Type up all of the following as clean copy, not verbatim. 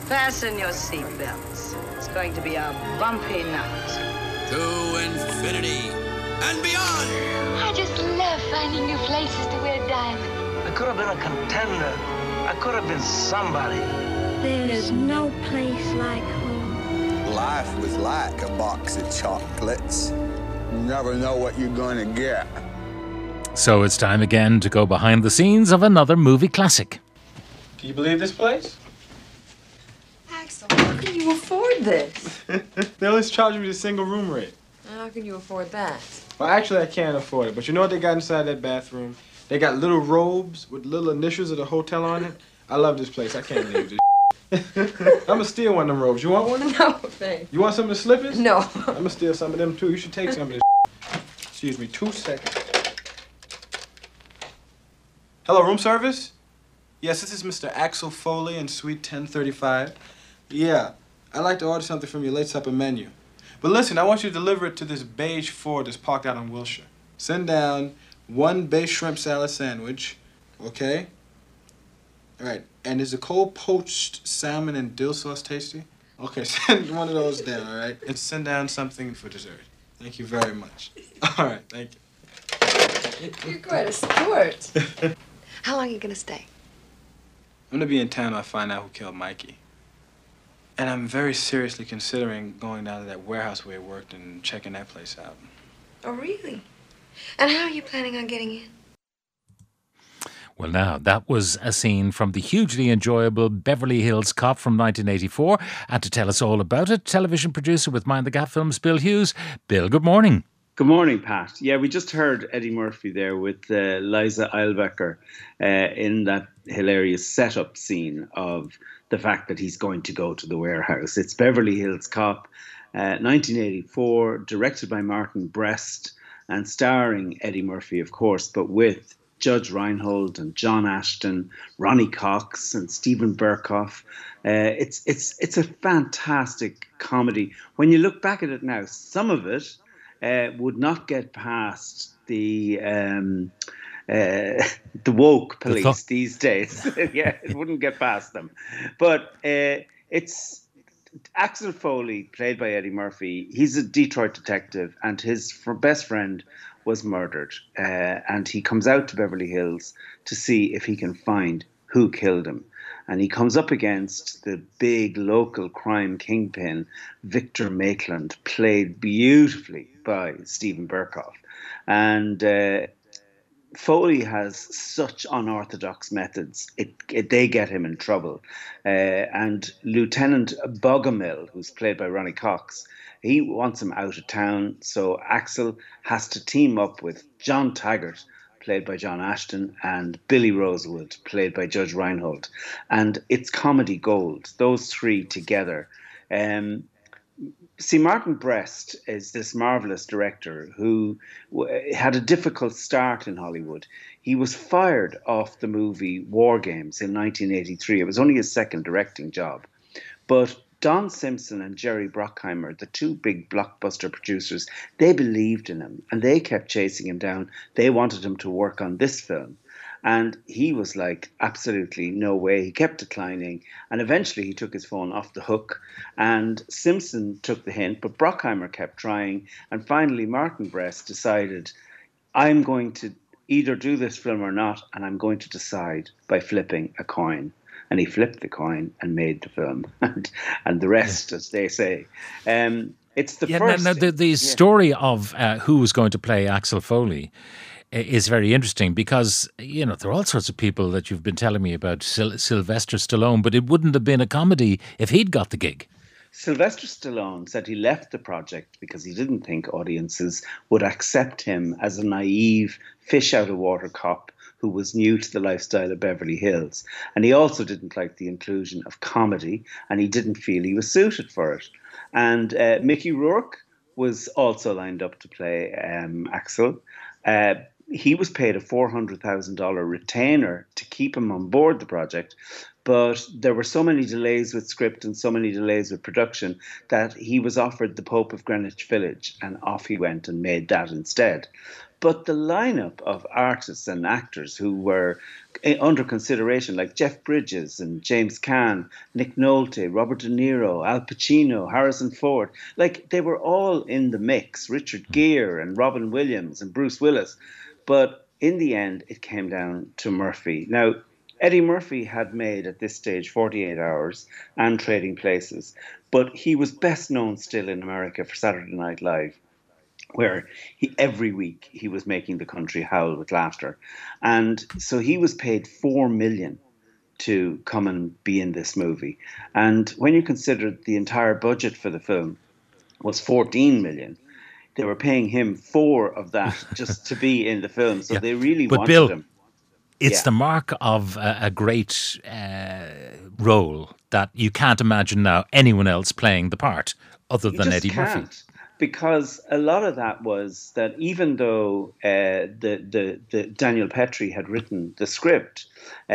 Fasten your seatbelts. It's going to be a bumpy night. To infinity and beyond. I just love finding new places to wear diamonds. I could have been a contender. I could have been somebody. There's no place like home. Life was like a box of chocolates. You never know what you're going to get. So it's time again to go behind the scenes of another movie classic. Do you believe this place? Axel, how can you afford this? They only charge me the single room rate. How can you afford that? Well, actually, I can't afford it. But you know what they got inside that bathroom? They got little robes with little initials of the hotel on it. I love this place. I can't leave this. I'm gonna steal one of them robes. You want one? No, thanks. You want some of the slippers? No. I'm gonna steal some of them too. You should take some of this. Excuse me, 2 seconds. Hello, room service? Yes, this is Mr. Axel Foley in Suite 1035. Yeah, I'd like to order something from your late supper menu. But listen, I want you to deliver it to this beige Ford that's parked out on Wilshire. Send down 1 beige shrimp salad sandwich, okay? All right, and is the cold poached salmon and dill sauce tasty? Okay, send one of those down, all right? And send down something for dessert. Thank you very much. All right, thank you. You're quite a sport. How long are you gonna stay? I'm gonna be in town when I find out who killed Mikey. And I'm very seriously considering going down to that warehouse where he worked and checking that place out. Oh, really? And how are you planning on getting in? Well, now, that was a scene from the hugely enjoyable Beverly Hills Cop from 1984. And to tell us all about it, television producer with Mind the Gap Films, Bill Hughes. Bill, good morning. Good morning, Pat. Yeah, we just heard Eddie Murphy there with Liza Eilbecker in that hilarious setup scene of the fact that he's going to go to the warehouse. It's Beverly Hills Cop, 1984, directed by Martin Brest and starring Eddie Murphy, of course, but with Judge Reinhold and John Ashton, Ronnie Cox and Stephen Burkhoff. It's a fantastic comedy. When you look back at it now, some of it would not get past the woke police these days. Yeah, it wouldn't get past them. But it's Axel Foley, played by Eddie Murphy. He's a Detroit detective, and his best friend was murdered. And he comes out to Beverly Hills to see if he can find who killed him. And he comes up against the big local crime kingpin, Victor Maitland, played beautifully by Stephen Burkhoff. And Foley has such unorthodox methods. They get him in trouble. And Lieutenant Bogomil, who's played by Ronnie Cox, he wants him out of town. So Axel has to team up with John Taggart, played by John Ashton, and Billy Rosewood, played by Judge Reinhold. And it's comedy gold, those three together. See, Martin Brest is this marvelous director who had a difficult start in Hollywood. He was fired off the movie War Games in 1983. It was only his second directing job. But Don Simpson and Jerry Bruckheimer, the two big blockbuster producers, they believed in him and they kept chasing him down. They wanted him to work on this film. And he was like, absolutely no way. He kept declining. And eventually he took his phone off the hook. And Simpson took the hint, but Bruckheimer kept trying. And finally, Martin Brest decided, I'm going to either do this film or not, and I'm going to decide by flipping a coin. And he flipped the coin and made the film. And the rest, as they say. It's the first... Now, the story of who was going to play Axel Foley is very interesting because, you know, there are all sorts of people that you've been telling me about, Sylvester Stallone, but it wouldn't have been a comedy if he'd got the gig. Sylvester Stallone said he left the project because he didn't think audiences would accept him as a naive fish-out-of-water cop who was new to the lifestyle of Beverly Hills. And he also didn't like the inclusion of comedy, and he didn't feel he was suited for it. And Mickey Rourke was also lined up to play Axel. He was paid a $400,000 retainer to keep him on board the project, but there were so many delays with script and so many delays with production that he was offered the Pope of Greenwich Village, and off he went and made that instead. But the lineup of artists and actors who were under consideration, like Jeff Bridges and James Caan, Nick Nolte, Robert De Niro, Al Pacino, Harrison Ford, like they were all in the mix, Richard Gere and Robin Williams and Bruce Willis. But in the end, it came down to Murphy. Now, Eddie Murphy had made at this stage 48 Hours and Trading Places, but he was best known still in America for Saturday Night Live, where every week he was making the country howl with laughter. And so he was paid $4 million to come and be in this movie. And when you consider the entire budget for the film was $14 million, they were paying him 4 of that just to be in the film. So they really wanted Bill, him. It's the mark of a great role that you can't imagine now anyone else playing the part other than Eddie Murphy. Because a lot of that was that even though the Daniel Petrie had written the script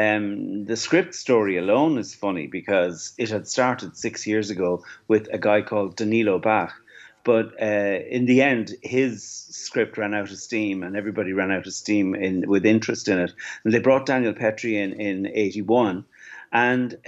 story alone is funny because it had started 6 years ago with a guy called Danilo Bach. But in the end, his script ran out of steam and everybody ran out of steam with interest in it. And they brought Daniel Petrie in 81. And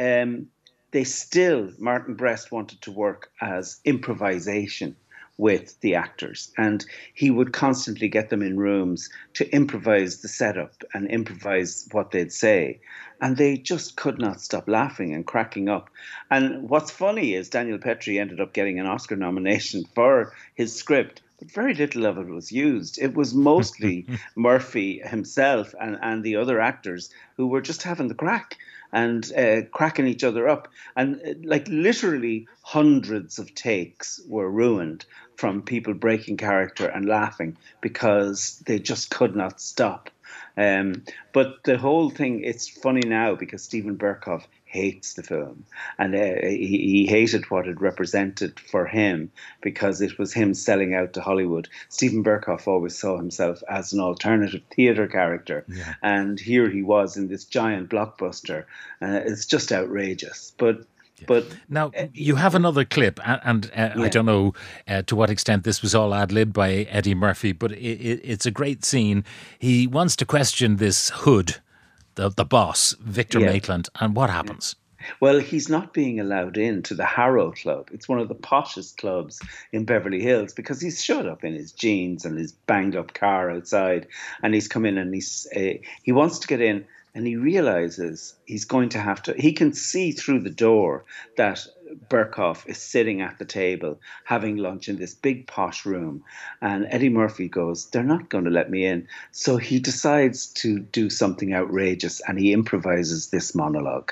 Martin Brest wanted to work as improvisation with the actors, and he would constantly get them in rooms to improvise the setup and improvise what they'd say, and they just could not stop laughing and cracking up. And what's funny is Daniel Petrie ended up getting an Oscar nomination for his script, but very little of it was used. It was mostly Murphy himself and the other actors who were just having the crack and cracking each other up. And like literally hundreds of takes were ruined from people breaking character and laughing because they just could not stop. But the whole thing, it's funny now because Steven Berkoff hates the film, and he hated what it represented for him because it was him selling out to Hollywood. Steven Berkoff always saw himself as an alternative theatre character, and here he was in this giant blockbuster. It's just outrageous. But now you have another clip, and I don't know to what extent this was all ad-libbed by Eddie Murphy, but it's a great scene. He wants to question this Hood, the boss, Victor Maitland, and what happens? Well, he's not being allowed into the Harrow Club. It's one of the poshest clubs in Beverly Hills because he's showed up in his jeans and his banged-up car outside, and he's come in and he wants to get in. And he realizes he's going to have to, he can see through the door that Berkoff is sitting at the table having lunch in this big posh room. And Eddie Murphy goes, they're not going to let me in. So he decides to do something outrageous and he improvises this monologue.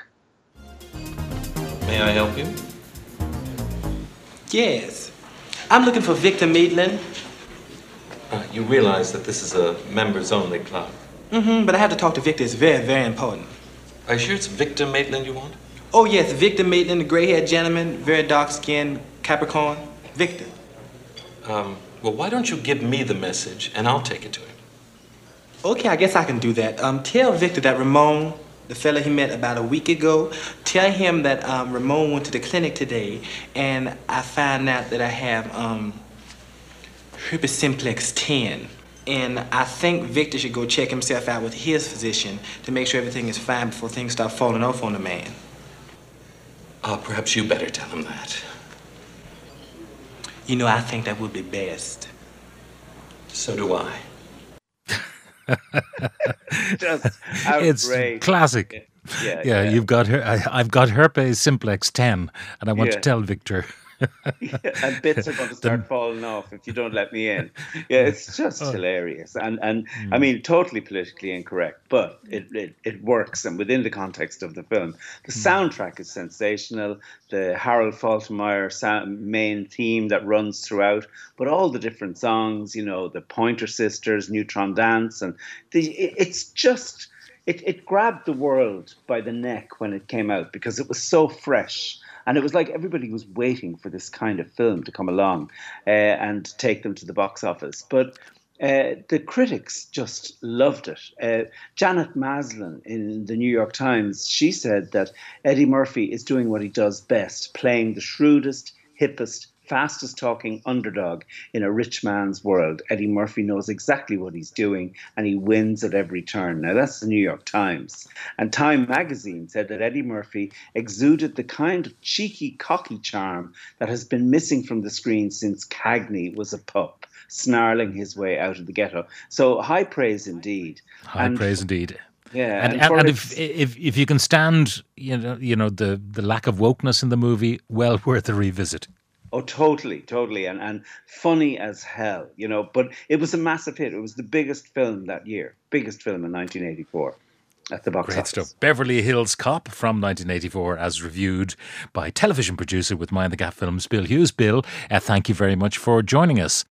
May I help you? Yes. I'm looking for Victor Maitland. You realize that this is a members-only club? But I have to talk to Victor. It's very, very important. Are you sure it's Victor Maitland you want? Oh, yes, Victor Maitland, the gray-haired gentleman, very dark-skinned, Capricorn. Victor. Well, why don't you give me the message, and I'll take it to him. Okay, I guess I can do that. Tell Victor that Ramon, the fella he met about a week ago, tell him that Ramon went to the clinic today, and I found out that I have herpes simplex 10. And I think Victor should go check himself out with his physician to make sure everything is fine before things start falling off on the man. Perhaps you better tell him that. You know, I think that would be best. So do I. Just it's classic. Yeah. You've got I've got herpes simplex 10, and I want to tell Victor. And bits are going to start falling off if you don't let me in. Yeah, it's just hilarious. And I mean, totally politically incorrect, but it works. And within the context of the film, the soundtrack is sensational. The Harold Faltermeyer main theme that runs throughout, but all the different songs, you know, the Pointer Sisters, Neutron Dance, and it's just, it grabbed the world by the neck when it came out because it was so fresh. And it was like everybody was waiting for this kind of film to come along and take them to the box office. But the critics just loved it. Janet Maslin in the New York Times, she said that Eddie Murphy is doing what he does best, playing the shrewdest, hippest, fastest talking underdog in a rich man's world. Eddie Murphy knows exactly what he's doing and he wins at every turn. Now, that's the New York Times. And Time magazine said that Eddie Murphy exuded the kind of cheeky, cocky charm that has been missing from the screen since Cagney was a pup, snarling his way out of the ghetto. So high praise indeed. High praise indeed. Yeah, and if you can stand, the lack of wokeness in the movie, well worth a revisit. Oh, totally, and funny as hell, But it was a massive hit. It was the biggest film that year, biggest film in 1984 at the box office. Great stuff. Beverly Hills Cop from 1984, as reviewed by television producer with Mind the Gap Films, Bill Hughes. Bill, thank you very much for joining us.